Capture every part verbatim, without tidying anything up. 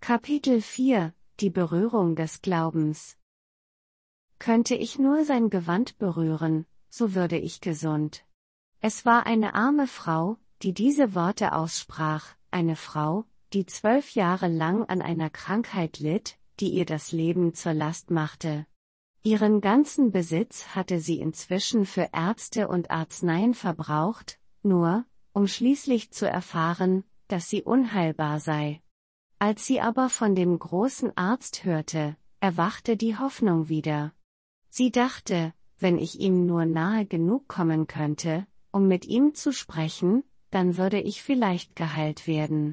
Kapitel vier – Die Berührung des Glaubens. Könnte ich nur sein Gewand berühren, so würde ich gesund. Es war eine arme Frau, die diese Worte aussprach, eine Frau, die zwölf Jahre lang an einer Krankheit litt, die ihr das Leben zur Last machte. Ihren ganzen Besitz hatte sie inzwischen für Ärzte und Arzneien verbraucht, nur, um schließlich zu erfahren, dass sie unheilbar sei. Als sie aber von dem großen Arzt hörte, erwachte die Hoffnung wieder. Sie dachte, wenn ich ihm nur nahe genug kommen könnte, um mit ihm zu sprechen, dann würde ich vielleicht geheilt werden.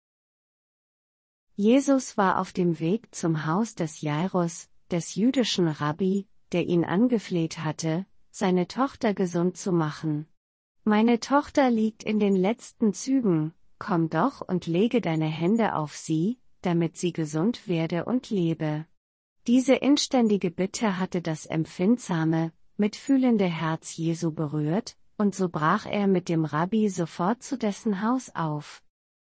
Jesus war auf dem Weg zum Haus des Jairus, des jüdischen Rabbi, der ihn angefleht hatte, seine Tochter gesund zu machen. »Meine Tochter liegt in den letzten Zügen, komm doch und lege deine Hände auf sie, damit sie gesund werde und lebe.« Diese inständige Bitte hatte das empfindsame, mitfühlende Herz Jesu berührt, und so brach er mit dem Rabbi sofort zu dessen Haus auf.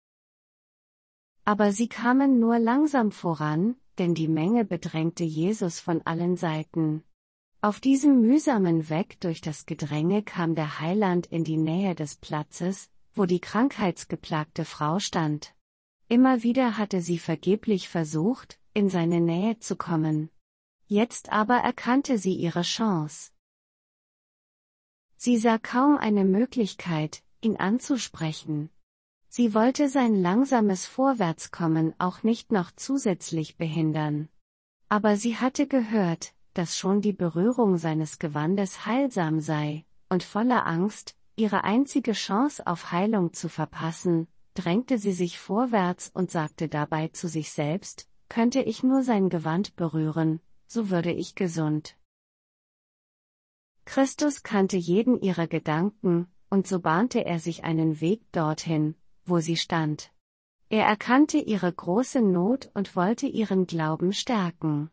Aber sie kamen nur langsam voran, denn die Menge bedrängte Jesus von allen Seiten. Auf diesem mühsamen Weg durch das Gedränge kam der Heiland in die Nähe des Platzes, wo die krankheitsgeplagte Frau stand. Immer wieder hatte sie vergeblich versucht, in seine Nähe zu kommen. Jetzt aber erkannte sie ihre Chance. Sie sah kaum eine Möglichkeit, ihn anzusprechen. Sie wollte sein langsames Vorwärtskommen auch nicht noch zusätzlich behindern. Aber sie hatte gehört, dass schon die Berührung seines Gewandes heilsam sei, und voller Angst, ihre einzige Chance auf Heilung zu verpassen, drängte sie sich vorwärts und sagte dabei zu sich selbst, könnte ich nur sein Gewand berühren, so würde ich gesund. Christus kannte jeden ihrer Gedanken, und so bahnte er sich einen Weg dorthin, wo sie stand. Er erkannte ihre große Not und wollte ihren Glauben stärken.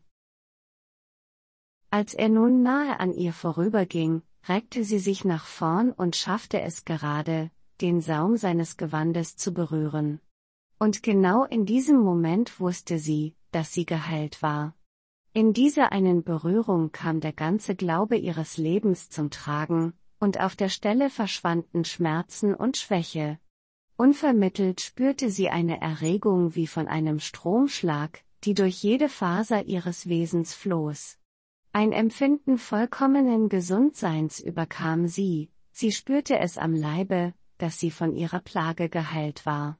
Als er nun nahe an ihr vorüberging, reckte sie sich nach vorn und schaffte es gerade, den Saum seines Gewandes zu berühren. Und genau in diesem Moment wusste sie, dass sie geheilt war. In dieser einen Berührung kam der ganze Glaube ihres Lebens zum Tragen, und auf der Stelle verschwanden Schmerzen und Schwäche. Unvermittelt spürte sie eine Erregung wie von einem Stromschlag, die durch jede Faser ihres Wesens floss. Ein Empfinden vollkommenen Gesundseins überkam sie, sie spürte es am Leibe, dass sie von ihrer Plage geheilt war.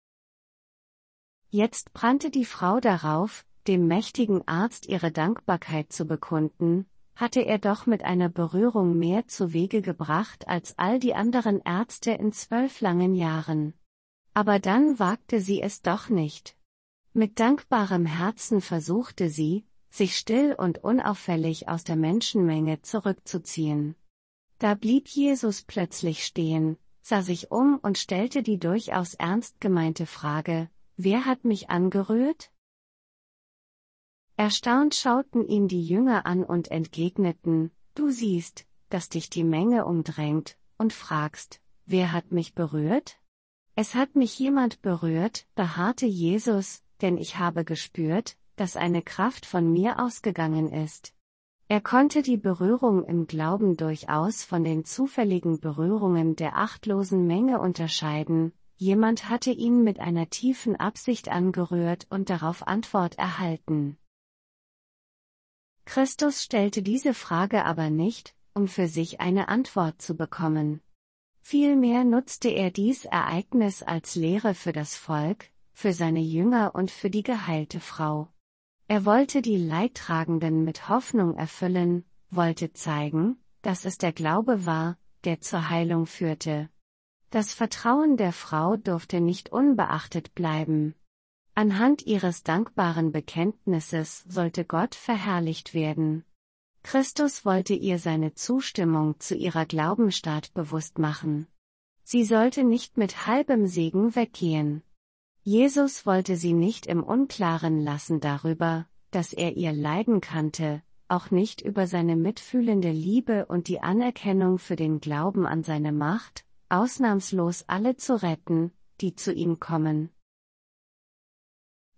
Jetzt brannte die Frau darauf, dem mächtigen Arzt ihre Dankbarkeit zu bekunden, hatte er doch mit einer Berührung mehr zu Wege gebracht als all die anderen Ärzte in zwölf langen Jahren. Aber dann wagte sie es doch nicht. Mit dankbarem Herzen versuchte sie, sich still und unauffällig aus der Menschenmenge zurückzuziehen. Da blieb Jesus plötzlich stehen, sah sich um und stellte die durchaus ernst gemeinte Frage, »Wer hat mich angerührt?« Erstaunt schauten ihn die Jünger an und entgegneten, »Du siehst, dass dich die Menge umdrängt, und fragst, wer hat mich berührt?« »Es hat mich jemand berührt«, beharrte Jesus, »denn ich habe gespürt, dass eine Kraft von mir ausgegangen ist.« Er konnte die Berührung im Glauben durchaus von den zufälligen Berührungen der achtlosen Menge unterscheiden. Jemand hatte ihn mit einer tiefen Absicht angerührt und darauf Antwort erhalten. Christus stellte diese Frage aber nicht, um für sich eine Antwort zu bekommen. Vielmehr nutzte er dies Ereignis als Lehre für das Volk, für seine Jünger und für die geheilte Frau. Er wollte die Leidtragenden mit Hoffnung erfüllen, wollte zeigen, dass es der Glaube war, der zur Heilung führte. Das Vertrauen der Frau durfte nicht unbeachtet bleiben. Anhand ihres dankbaren Bekenntnisses sollte Gott verherrlicht werden. Christus wollte ihr seine Zustimmung zu ihrer Glaubenstat bewusst machen. Sie sollte nicht mit halbem Segen weggehen. Jesus wollte sie nicht im Unklaren lassen darüber, dass er ihr Leiden kannte, auch nicht über seine mitfühlende Liebe und die Anerkennung für den Glauben an seine Macht, ausnahmslos alle zu retten, die zu ihm kommen.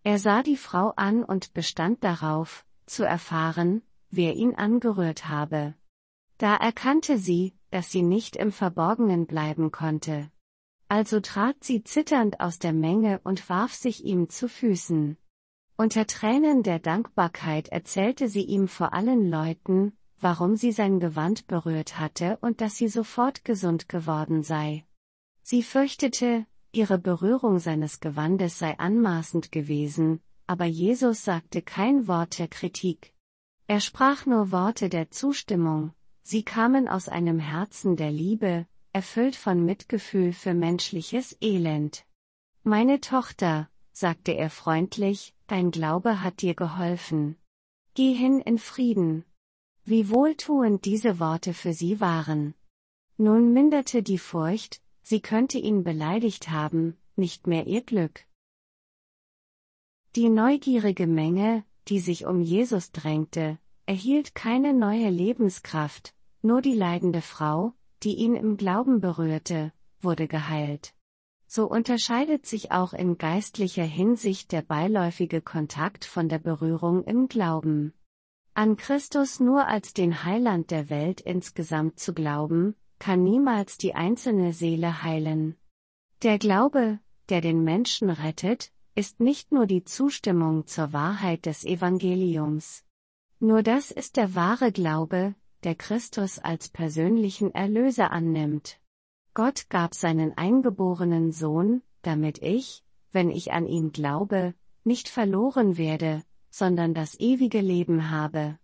Er sah die Frau an und bestand darauf, zu erfahren, wer ihn angerührt habe. Da erkannte sie, dass sie nicht im Verborgenen bleiben konnte. Also trat sie zitternd aus der Menge und warf sich ihm zu Füßen. Unter Tränen der Dankbarkeit erzählte sie ihm vor allen Leuten, warum sie sein Gewand berührt hatte und dass sie sofort gesund geworden sei. Sie fürchtete, ihre Berührung seines Gewandes sei anmaßend gewesen, aber Jesus sagte kein Wort der Kritik. Er sprach nur Worte der Zustimmung, sie kamen aus einem Herzen der Liebe, erfüllt von Mitgefühl für menschliches Elend. »Meine Tochter«, sagte er freundlich, »dein Glaube hat dir geholfen. Geh hin in Frieden.« Wie wohltuend diese Worte für sie waren. Nun minderte die Furcht, sie könnte ihn beleidigt haben, nicht mehr ihr Glück. Die neugierige Menge, die sich um Jesus drängte, erhielt keine neue Lebenskraft, nur die leidende Frau, die ihn im Glauben berührte, wurde geheilt. So unterscheidet sich auch in geistlicher Hinsicht der beiläufige Kontakt von der Berührung im Glauben. An Christus nur als den Heiland der Welt insgesamt zu glauben, kann niemals die einzelne Seele heilen. Der Glaube, der den Menschen rettet, ist nicht nur die Zustimmung zur Wahrheit des Evangeliums. Nur das ist der wahre Glaube, der Christus als persönlichen Erlöser annimmt. Gott gab seinen eingeborenen Sohn, damit ich, wenn ich an ihn glaube, nicht verloren werde, sondern das ewige Leben habe.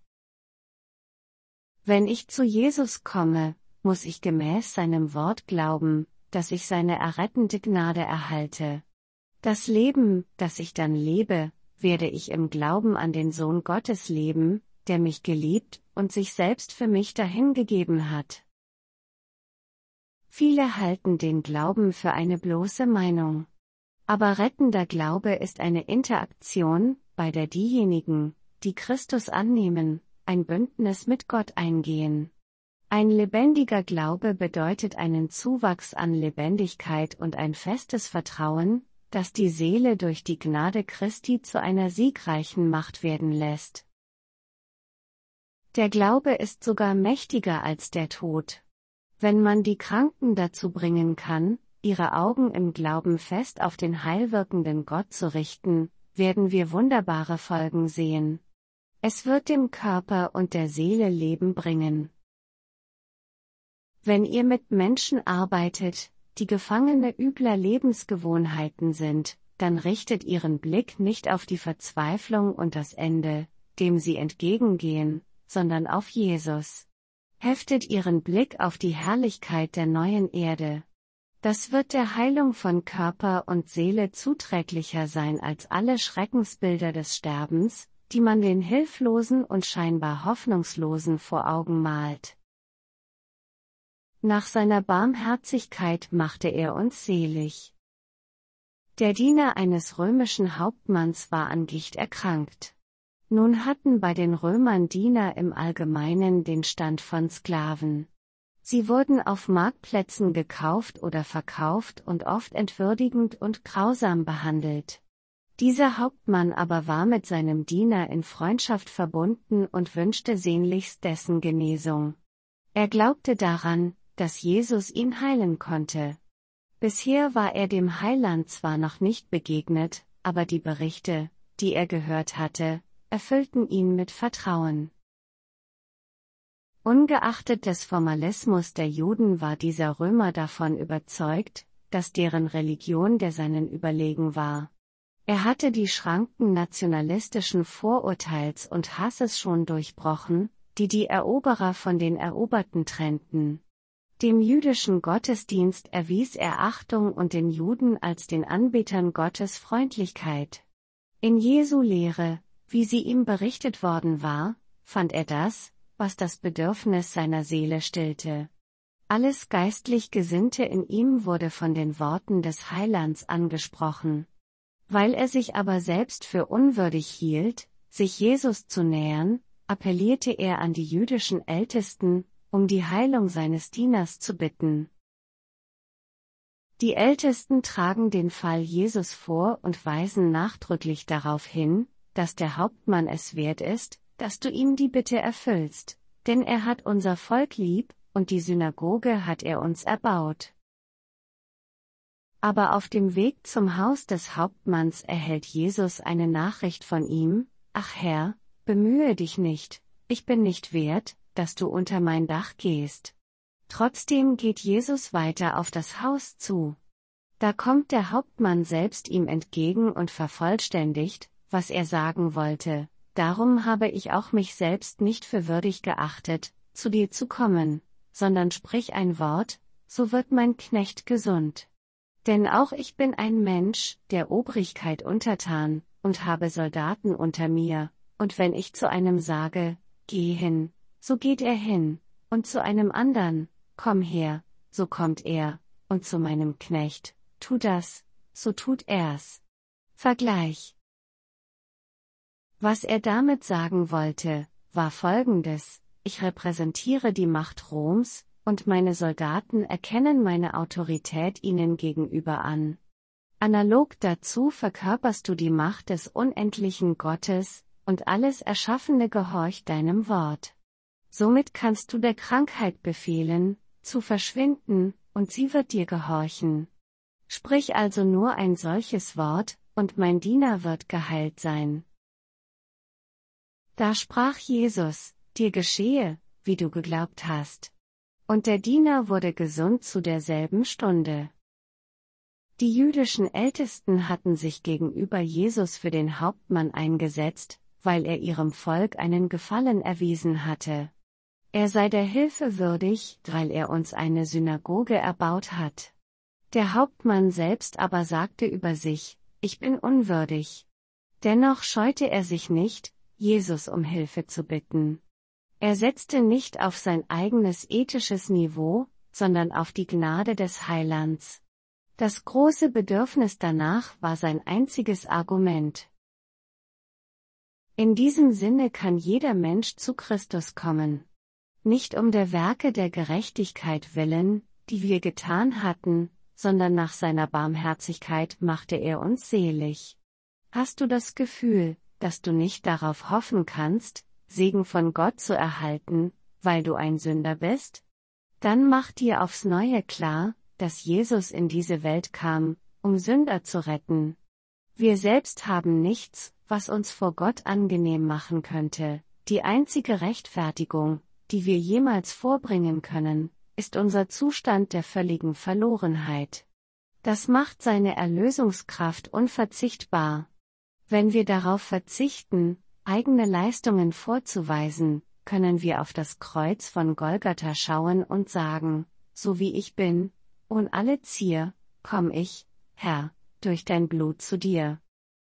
Wenn ich zu Jesus komme, muss ich gemäß seinem Wort glauben, dass ich seine errettende Gnade erhalte. Das Leben, das ich dann lebe, werde ich im Glauben an den Sohn Gottes leben, der mich geliebt und sich selbst für mich dahingegeben hat. Viele halten den Glauben für eine bloße Meinung. Aber rettender Glaube ist eine Interaktion, bei der diejenigen, die Christus annehmen, ein Bündnis mit Gott eingehen. Ein lebendiger Glaube bedeutet einen Zuwachs an Lebendigkeit und ein festes Vertrauen, das die Seele durch die Gnade Christi zu einer siegreichen Macht werden lässt. Der Glaube ist sogar mächtiger als der Tod. Wenn man die Kranken dazu bringen kann, ihre Augen im Glauben fest auf den heilwirkenden Gott zu richten, werden wir wunderbare Folgen sehen. Es wird dem Körper und der Seele Leben bringen. Wenn ihr mit Menschen arbeitet, die Gefangene übler Lebensgewohnheiten sind, dann richtet ihren Blick nicht auf die Verzweiflung und das Ende, dem sie entgegengehen, sondern auf Jesus. Heftet ihren Blick auf die Herrlichkeit der neuen Erde. Das wird der Heilung von Körper und Seele zuträglicher sein als alle Schreckensbilder des Sterbens, die man den Hilflosen und scheinbar Hoffnungslosen vor Augen malt. Nach seiner Barmherzigkeit machte er uns selig. Der Diener eines römischen Hauptmanns war an Gicht erkrankt. Nun hatten bei den Römern Diener im Allgemeinen den Stand von Sklaven. Sie wurden auf Marktplätzen gekauft oder verkauft und oft entwürdigend und grausam behandelt. Dieser Hauptmann aber war mit seinem Diener in Freundschaft verbunden und wünschte sehnlichst dessen Genesung. Er glaubte daran, dass Jesus ihn heilen konnte. Bisher war er dem Heiland zwar noch nicht begegnet, aber die Berichte, die er gehört hatte, erfüllten ihn mit Vertrauen. Ungeachtet des Formalismus der Juden war dieser Römer davon überzeugt, dass deren Religion der seinen überlegen war. Er hatte die Schranken nationalistischen Vorurteils und Hasses schon durchbrochen, die die Eroberer von den Eroberten trennten. Dem jüdischen Gottesdienst erwies er Achtung und den Juden als den Anbetern Gottes Freundlichkeit. In Jesu Lehre, wie sie ihm berichtet worden war, fand er das, was das Bedürfnis seiner Seele stillte. Alles geistlich Gesinnte in ihm wurde von den Worten des Heilands angesprochen. Weil er sich aber selbst für unwürdig hielt, sich Jesus zu nähern, appellierte er an die jüdischen Ältesten, um die Heilung seines Dieners zu bitten. Die Ältesten tragen den Fall Jesus vor und weisen nachdrücklich darauf hin, dass der Hauptmann es wert ist, dass du ihm die Bitte erfüllst, denn er hat unser Volk lieb, und die Synagoge hat er uns erbaut. Aber auf dem Weg zum Haus des Hauptmanns erhält Jesus eine Nachricht von ihm: Ach Herr, bemühe dich nicht, ich bin nicht wert, dass du unter mein Dach gehst. Trotzdem geht Jesus weiter auf das Haus zu. Da kommt der Hauptmann selbst ihm entgegen und vervollständigt, was er sagen wollte: Darum habe ich auch mich selbst nicht für würdig geachtet, zu dir zu kommen, sondern sprich ein Wort, so wird mein Knecht gesund. Denn auch ich bin ein Mensch, der Obrigkeit untertan, und habe Soldaten unter mir, und wenn ich zu einem sage, geh hin, so geht er hin, und zu einem andern, komm her, so kommt er, und zu meinem Knecht, tu das, so tut er's. Vergleich. Was er damit sagen wollte, war Folgendes: Ich repräsentiere die Macht Roms, und meine Soldaten erkennen meine Autorität ihnen gegenüber an. Analog dazu verkörperst du die Macht des unendlichen Gottes, und alles Erschaffene gehorcht deinem Wort. Somit kannst du der Krankheit befehlen, zu verschwinden, und sie wird dir gehorchen. Sprich also nur ein solches Wort, und mein Diener wird geheilt sein. Da sprach Jesus: Dir geschehe, wie du geglaubt hast. Und der Diener wurde gesund zu derselben Stunde. Die jüdischen Ältesten hatten sich gegenüber Jesus für den Hauptmann eingesetzt, weil er ihrem Volk einen Gefallen erwiesen hatte. Er sei der Hilfe würdig, weil er uns eine Synagoge erbaut hat. Der Hauptmann selbst aber sagte über sich: Ich bin unwürdig. Dennoch scheute er sich nicht, Jesus um Hilfe zu bitten. Er setzte nicht auf sein eigenes ethisches Niveau, sondern auf die Gnade des Heilands. Das große Bedürfnis danach war sein einziges Argument. In diesem Sinne kann jeder Mensch zu Christus kommen. Nicht um der Werke der Gerechtigkeit willen, die wir getan hatten, sondern nach seiner Barmherzigkeit machte er uns selig. Hast du das Gefühl, dass du nicht darauf hoffen kannst, Segen von Gott zu erhalten, weil du ein Sünder bist? Dann mach dir aufs Neue klar, dass Jesus in diese Welt kam, um Sünder zu retten. Wir selbst haben nichts, was uns vor Gott angenehm machen könnte. Die einzige Rechtfertigung, die wir jemals vorbringen können, ist unser Zustand der völligen Verlorenheit. Das macht seine Erlösungskraft unverzichtbar. Wenn wir darauf verzichten, eigene Leistungen vorzuweisen, können wir auf das Kreuz von Golgatha schauen und sagen: So wie ich bin, ohne alle Zier, komm ich, Herr, durch dein Blut zu dir.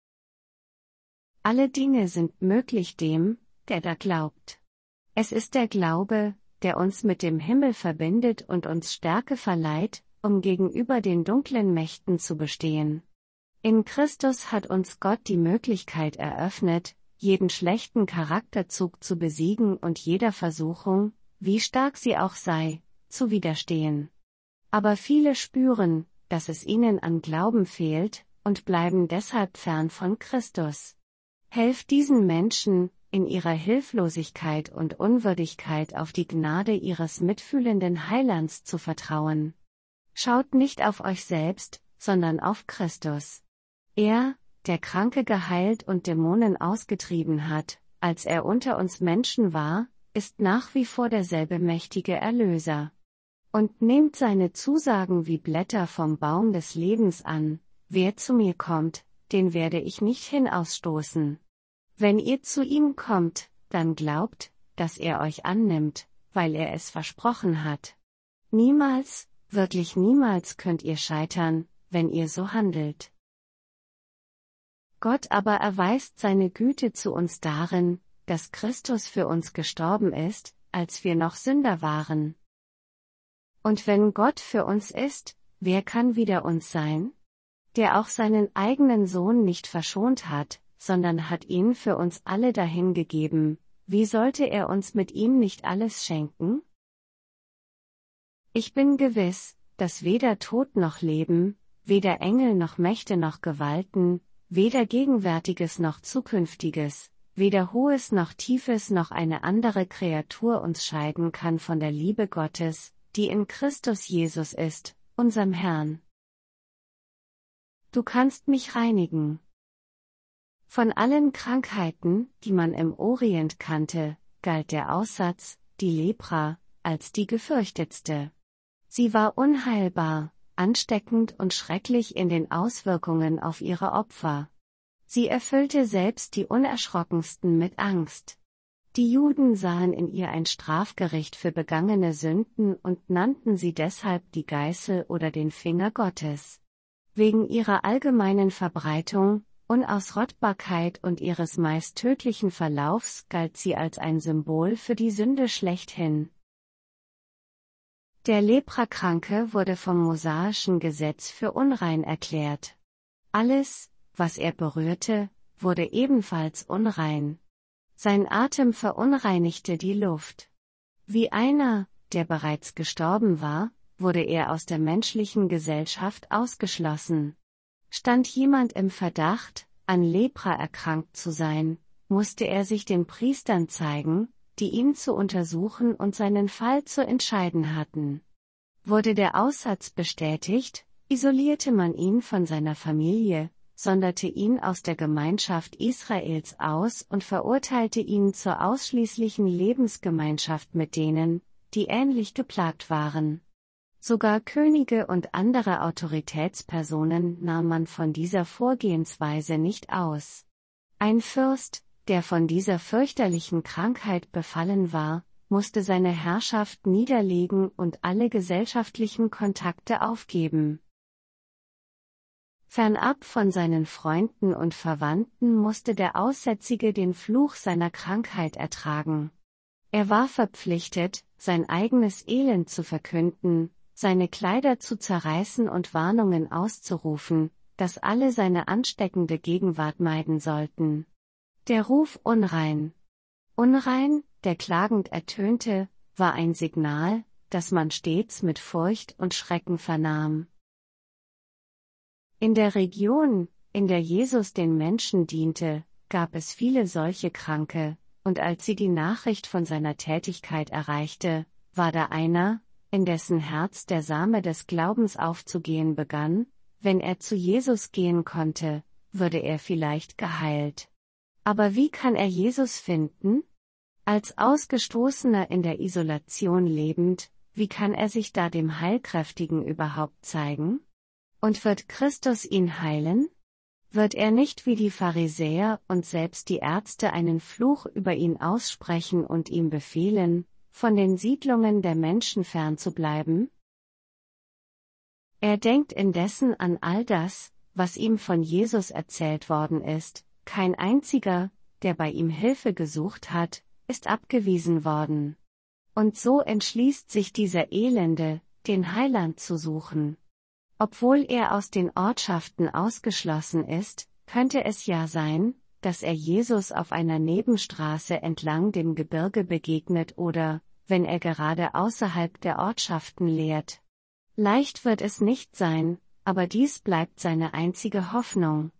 Alle Dinge sind möglich dem, der da glaubt. Es ist der Glaube, der uns mit dem Himmel verbindet und uns Stärke verleiht, um gegenüber den dunklen Mächten zu bestehen. In Christus hat uns Gott die Möglichkeit eröffnet, jeden schlechten Charakterzug zu besiegen und jeder Versuchung, wie stark sie auch sei, zu widerstehen. Aber viele spüren, dass es ihnen an Glauben fehlt, und bleiben deshalb fern von Christus. Helft diesen Menschen, in ihrer Hilflosigkeit und Unwürdigkeit auf die Gnade ihres mitfühlenden Heilands zu vertrauen. Schaut nicht auf euch selbst, sondern auf Christus. Er, der Kranke geheilt und Dämonen ausgetrieben hat, als er unter uns Menschen war, ist nach wie vor derselbe mächtige Erlöser. Und nehmt seine Zusagen wie Blätter vom Baum des Lebens an: Wer zu mir kommt, den werde ich nicht hinausstoßen. Wenn ihr zu ihm kommt, dann glaubt, dass er euch annimmt, weil er es versprochen hat. Niemals, wirklich niemals könnt ihr scheitern, wenn ihr so handelt. Gott aber erweist seine Güte zu uns darin, dass Christus für uns gestorben ist, als wir noch Sünder waren. Und wenn Gott für uns ist, wer kann wider uns sein? Der auch seinen eigenen Sohn nicht verschont hat, sondern hat ihn für uns alle dahingegeben, wie sollte er uns mit ihm nicht alles schenken? Ich bin gewiss, dass weder Tod noch Leben, weder Engel noch Mächte noch Gewalten, weder Gegenwärtiges noch Zukünftiges, weder Hohes noch Tiefes noch eine andere Kreatur uns scheiden kann von der Liebe Gottes, die in Christus Jesus ist, unserem Herrn. Du kannst mich reinigen. Von allen Krankheiten, die man im Orient kannte, galt der Aussatz, die Lepra, als die gefürchtetste. Sie war unheilbar, ansteckend und schrecklich in den Auswirkungen auf ihre Opfer. Sie erfüllte selbst die Unerschrockensten mit Angst. Die Juden sahen in ihr ein Strafgericht für begangene Sünden und nannten sie deshalb die Geißel oder den Finger Gottes. Wegen ihrer allgemeinen Verbreitung, Unausrottbarkeit und ihres meist tödlichen Verlaufs galt sie als ein Symbol für die Sünde schlechthin. Der Leprakranke wurde vom mosaischen Gesetz für unrein erklärt. Alles, was er berührte, wurde ebenfalls unrein. Sein Atem verunreinigte die Luft. Wie einer, der bereits gestorben war, wurde er aus der menschlichen Gesellschaft ausgeschlossen. Stand jemand im Verdacht, an Lepra erkrankt zu sein, musste er sich den Priestern zeigen, die ihn zu untersuchen und seinen Fall zu entscheiden hatten. Wurde der Aussatz bestätigt, isolierte man ihn von seiner Familie, sonderte ihn aus der Gemeinschaft Israels aus und verurteilte ihn zur ausschließlichen Lebensgemeinschaft mit denen, die ähnlich geplagt waren. Sogar Könige und andere Autoritätspersonen nahm man von dieser Vorgehensweise nicht aus. Ein Fürst, der von dieser fürchterlichen Krankheit befallen war, musste seine Herrschaft niederlegen und alle gesellschaftlichen Kontakte aufgeben. Fernab von seinen Freunden und Verwandten musste der Aussätzige den Fluch seiner Krankheit ertragen. Er war verpflichtet, sein eigenes Elend zu verkünden, seine Kleider zu zerreißen und Warnungen auszurufen, dass alle seine ansteckende Gegenwart meiden sollten. Der Ruf unrein. Unrein, der klagend ertönte, war ein Signal, das man stets mit Furcht und Schrecken vernahm. In der Region, in der Jesus den Menschen diente, gab es viele solche Kranke, und als sie die Nachricht von seiner Tätigkeit erreichte, war da einer, in dessen Herz der Same des Glaubens aufzugehen begann, wenn er zu Jesus gehen konnte, würde er vielleicht geheilt. Aber wie kann er Jesus finden? Als Ausgestoßener in der Isolation lebend, wie kann er sich da dem Heilkräftigen überhaupt zeigen? Und wird Christus ihn heilen? Wird er nicht wie die Pharisäer und selbst die Ärzte einen Fluch über ihn aussprechen und ihm befehlen, von den Siedlungen der Menschen fernzubleiben? Er denkt indessen an all das, was ihm von Jesus erzählt worden ist. Kein einziger, der bei ihm Hilfe gesucht hat, ist abgewiesen worden. Und so entschließt sich dieser Elende, den Heiland zu suchen. Obwohl er aus den Ortschaften ausgeschlossen ist, könnte es ja sein, dass er Jesus auf einer Nebenstraße entlang dem Gebirge begegnet oder, wenn er gerade außerhalb der Ortschaften lehrt. Leicht wird es nicht sein, aber dies bleibt seine einzige Hoffnung.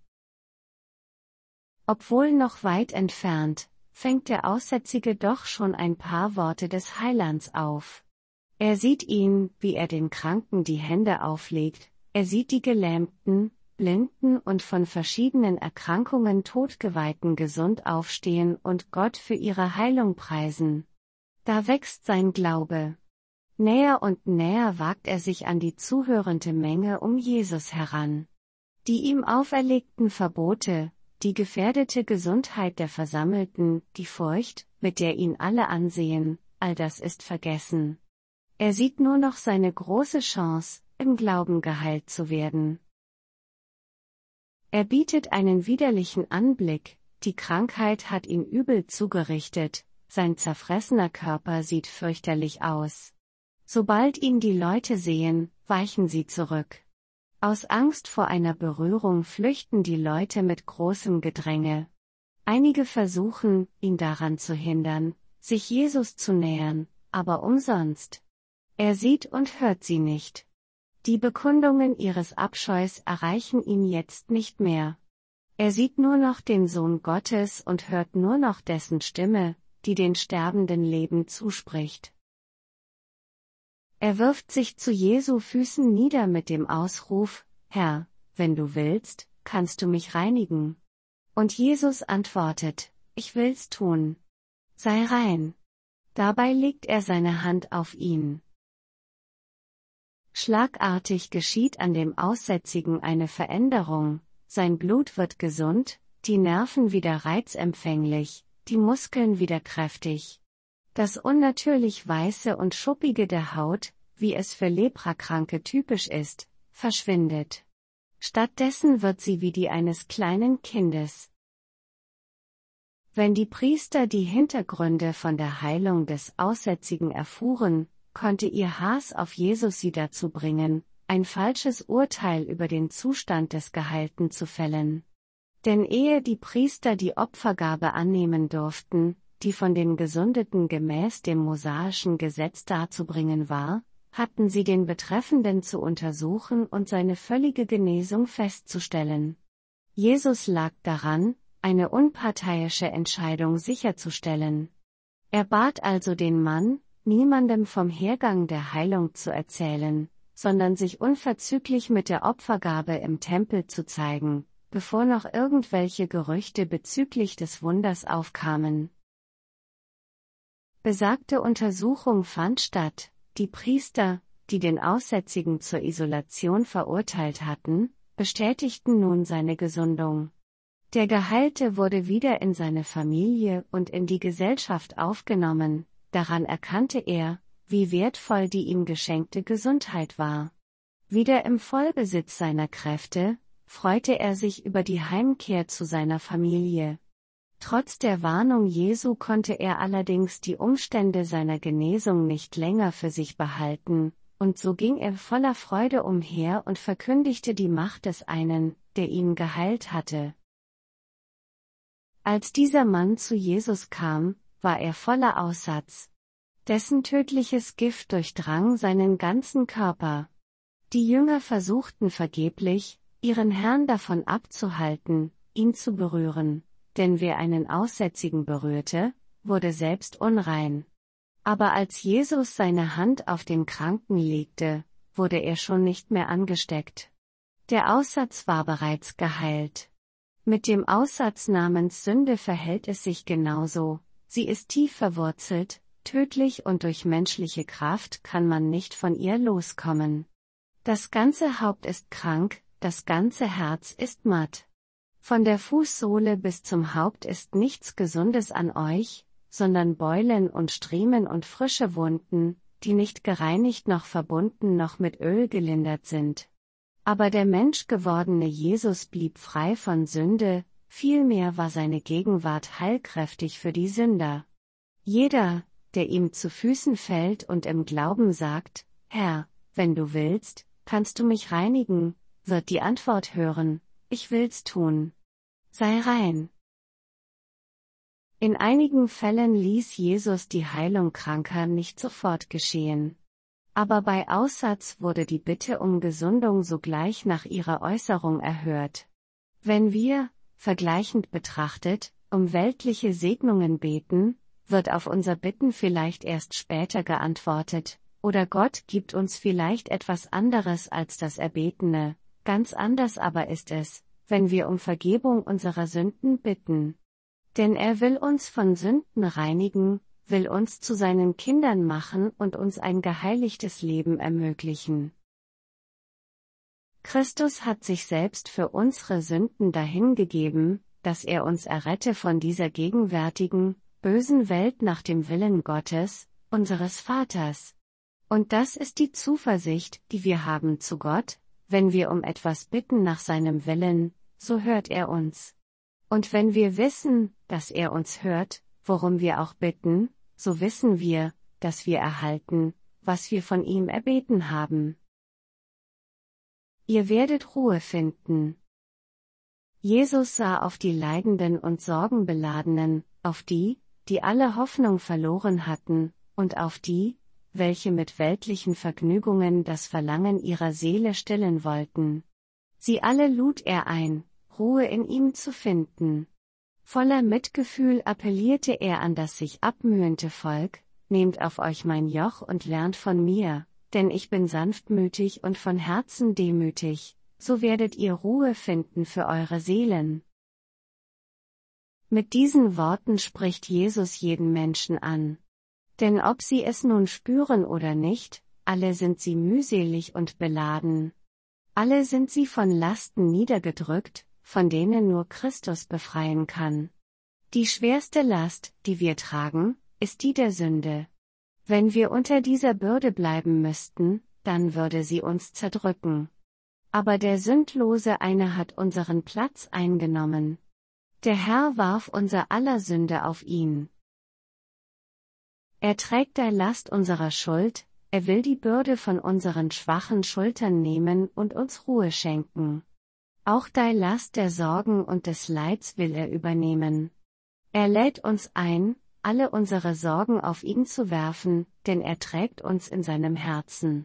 Obwohl noch weit entfernt, fängt der Aussätzige doch schon ein paar Worte des Heilands auf. Er sieht ihn, wie er den Kranken die Hände auflegt, er sieht die Gelähmten, Blinden und von verschiedenen Erkrankungen Todgeweihten gesund aufstehen und Gott für ihre Heilung preisen. Da wächst sein Glaube. Näher und näher wagt er sich an die zuhörende Menge um Jesus heran. Die ihm auferlegten Verbote, die gefährdete Gesundheit der Versammelten, die Furcht, mit der ihn alle ansehen, all das ist vergessen. Er sieht nur noch seine große Chance, im Glauben geheilt zu werden. Er bietet einen widerlichen Anblick, die Krankheit hat ihm übel zugerichtet, sein zerfressener Körper sieht fürchterlich aus. Sobald ihn die Leute sehen, weichen sie zurück. Aus Angst vor einer Berührung flüchten die Leute mit großem Gedränge. Einige versuchen, ihn daran zu hindern, sich Jesus zu nähern, aber umsonst. Er sieht und hört sie nicht. Die Bekundungen ihres Abscheus erreichen ihn jetzt nicht mehr. Er sieht nur noch den Sohn Gottes und hört nur noch dessen Stimme, die den Sterbenden Leben zuspricht. Er wirft sich zu Jesu Füßen nieder mit dem Ausruf: Herr, wenn du willst, kannst du mich reinigen. Und Jesus antwortet: Ich will's tun. Sei rein. Dabei legt er seine Hand auf ihn. Schlagartig geschieht an dem Aussätzigen eine Veränderung, sein Blut wird gesund, die Nerven wieder reizempfänglich, die Muskeln wieder kräftig. Das unnatürlich Weiße und Schuppige der Haut, wie es für Leprakranke typisch ist, verschwindet. Stattdessen wird sie wie die eines kleinen Kindes. Wenn die Priester die Hintergründe von der Heilung des Aussätzigen erfuhren, konnte ihr Hass auf Jesus sie dazu bringen, ein falsches Urteil über den Zustand des Geheilten zu fällen. Denn ehe die Priester die Opfergabe annehmen durften, die von den Gesundeten gemäß dem mosaischen Gesetz darzubringen war, hatten sie den Betreffenden zu untersuchen und seine völlige Genesung festzustellen. Jesus lag daran, eine unparteiische Entscheidung sicherzustellen. Er bat also den Mann, niemandem vom Hergang der Heilung zu erzählen, sondern sich unverzüglich mit der Opfergabe im Tempel zu zeigen, bevor noch irgendwelche Gerüchte bezüglich des Wunders aufkamen. Besagte Untersuchung fand statt. Die Priester, die den Aussätzigen zur Isolation verurteilt hatten, bestätigten nun seine Gesundung. Der Geheilte wurde wieder in seine Familie und in die Gesellschaft aufgenommen, daran erkannte er, wie wertvoll die ihm geschenkte Gesundheit war. Wieder im Vollbesitz seiner Kräfte, freute er sich über die Heimkehr zu seiner Familie. Trotz der Warnung Jesu konnte er allerdings die Umstände seiner Genesung nicht länger für sich behalten, und so ging er voller Freude umher und verkündigte die Macht des einen, der ihn geheilt hatte. Als dieser Mann zu Jesus kam, war er voller Aussatz. Dessen tödliches Gift durchdrang seinen ganzen Körper. Die Jünger versuchten vergeblich, ihren Herrn davon abzuhalten, ihn zu berühren, denn wer einen Aussätzigen berührte, wurde selbst unrein. Aber als Jesus seine Hand auf den Kranken legte, wurde er schon nicht mehr angesteckt. Der Aussatz war bereits geheilt. Mit dem Aussatz namens Sünde verhält es sich genauso, sie ist tief verwurzelt, tödlich und durch menschliche Kraft kann man nicht von ihr loskommen. Das ganze Haupt ist krank, das ganze Herz ist matt. Von der Fußsohle bis zum Haupt ist nichts Gesundes an euch, sondern Beulen und Striemen und frische Wunden, die nicht gereinigt noch verbunden noch mit Öl gelindert sind. Aber der menschgewordene Jesus blieb frei von Sünde, vielmehr war seine Gegenwart heilkräftig für die Sünder. Jeder, der ihm zu Füßen fällt und im Glauben sagt: Herr, wenn du willst, kannst du mich reinigen, wird die Antwort hören: Ich will's tun. Sei rein. In einigen Fällen ließ Jesus die Heilung Kranker nicht sofort geschehen. Aber bei Aussatz wurde die Bitte um Gesundung sogleich nach ihrer Äußerung erhört. Wenn wir, vergleichend betrachtet, um weltliche Segnungen beten, wird auf unser Bitten vielleicht erst später geantwortet, oder Gott gibt uns vielleicht etwas anderes als das Erbetene. Ganz anders aber ist es, wenn wir um Vergebung unserer Sünden bitten. Denn er will uns von Sünden reinigen, will uns zu seinen Kindern machen und uns ein geheiligtes Leben ermöglichen. Christus hat sich selbst für unsere Sünden dahingegeben, dass er uns errette von dieser gegenwärtigen, bösen Welt nach dem Willen Gottes, unseres Vaters. Und das ist die Zuversicht, die wir haben zu Gott: Wenn wir um etwas bitten nach seinem Willen, so hört er uns. Und wenn wir wissen, dass er uns hört, worum wir auch bitten, so wissen wir, dass wir erhalten, was wir von ihm erbeten haben. Ihr werdet Ruhe finden. Jesus sah auf die Leidenden und Sorgenbeladenen, auf die, die alle Hoffnung verloren hatten, und auf die, welche mit weltlichen Vergnügungen das Verlangen ihrer Seele stillen wollten. Sie alle lud er ein, Ruhe in ihm zu finden. Voller Mitgefühl appellierte er an das sich abmühende Volk: Nehmt auf euch mein Joch und lernt von mir, denn ich bin sanftmütig und von Herzen demütig, so werdet ihr Ruhe finden für eure Seelen. Mit diesen Worten spricht Jesus jeden Menschen an. Denn ob sie es nun spüren oder nicht, alle sind sie mühselig und beladen. Alle sind sie von Lasten niedergedrückt, von denen nur Christus befreien kann. Die schwerste Last, die wir tragen, ist die der Sünde. Wenn wir unter dieser Bürde bleiben müssten, dann würde sie uns zerdrücken. Aber der sündlose eine hat unseren Platz eingenommen. Der Herr warf unser aller Sünde auf ihn. Er trägt die Last unserer Schuld, er will die Bürde von unseren schwachen Schultern nehmen und uns Ruhe schenken. Auch die Last der Sorgen und des Leids will er übernehmen. Er lädt uns ein, alle unsere Sorgen auf ihn zu werfen, denn er trägt uns in seinem Herzen.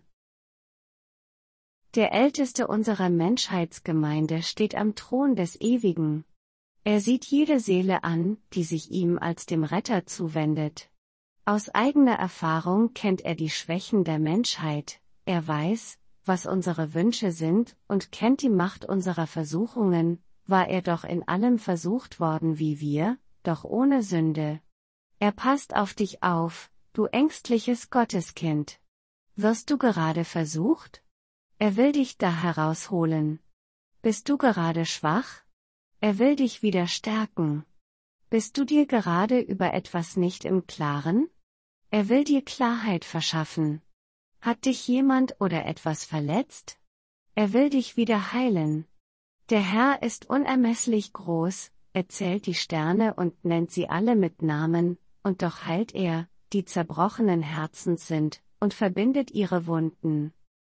Der Älteste unserer Menschheitsgemeinde steht am Thron des Ewigen. Er sieht jede Seele an, die sich ihm als dem Retter zuwendet. Aus eigener Erfahrung kennt er die Schwächen der Menschheit, er weiß, was unsere Wünsche sind, und kennt die Macht unserer Versuchungen. War er doch in allem versucht worden wie wir, doch ohne Sünde. Er passt auf dich auf, du ängstliches Gotteskind. Wirst du gerade versucht? Er will dich da herausholen. Bist du gerade schwach? Er will dich wieder stärken. Bist du dir gerade über etwas nicht im Klaren? Er will dir Klarheit verschaffen. Hat dich jemand oder etwas verletzt? Er will dich wieder heilen. Der Herr ist unermesslich groß, er zählt die Sterne und nennt sie alle mit Namen, und doch heilt er, die zerbrochenen Herzens sind, und verbindet ihre Wunden.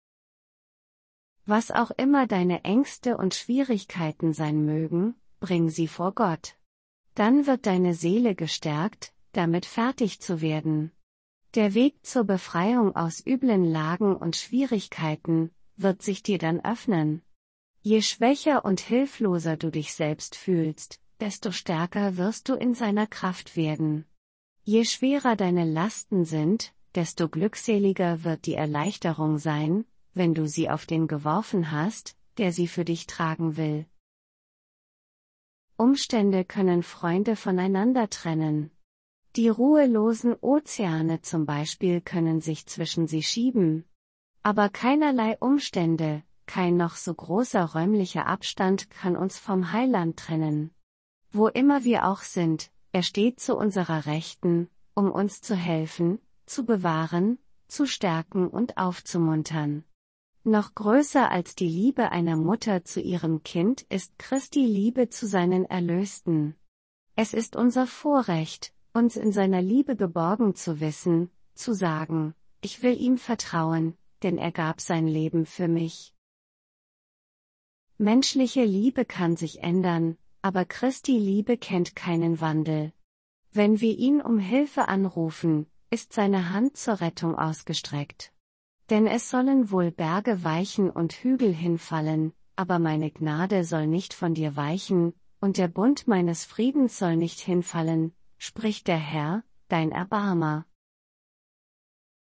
Was auch immer deine Ängste und Schwierigkeiten sein mögen, bring sie vor Gott. Dann wird deine Seele gestärkt, damit fertig zu werden. Der Weg zur Befreiung aus üblen Lagen und Schwierigkeiten wird sich dir dann öffnen. Je schwächer und hilfloser du dich selbst fühlst, desto stärker wirst du in seiner Kraft werden. Je schwerer deine Lasten sind, desto glückseliger wird die Erleichterung sein, wenn du sie auf den geworfen hast, der sie für dich tragen will. Umstände können Freunde voneinander trennen. Die ruhelosen Ozeane zum Beispiel können sich zwischen sie schieben. Aber keinerlei Umstände, kein noch so großer räumlicher Abstand kann uns vom Heiland trennen. Wo immer wir auch sind, er steht zu unserer Rechten, um uns zu helfen, zu bewahren, zu stärken und aufzumuntern. Noch größer als die Liebe einer Mutter zu ihrem Kind ist Christi Liebe zu seinen Erlösten. Es ist unser Vorrecht, uns in seiner Liebe geborgen zu wissen, zu sagen: Ich will ihm vertrauen, denn er gab sein Leben für mich. Menschliche Liebe kann sich ändern, aber Christi Liebe kennt keinen Wandel. Wenn wir ihn um Hilfe anrufen, ist seine Hand zur Rettung ausgestreckt. Denn es sollen wohl Berge weichen und Hügel hinfallen, aber meine Gnade soll nicht von dir weichen, und der Bund meines Friedens soll nicht hinfallen, spricht der Herr, dein Erbarmer.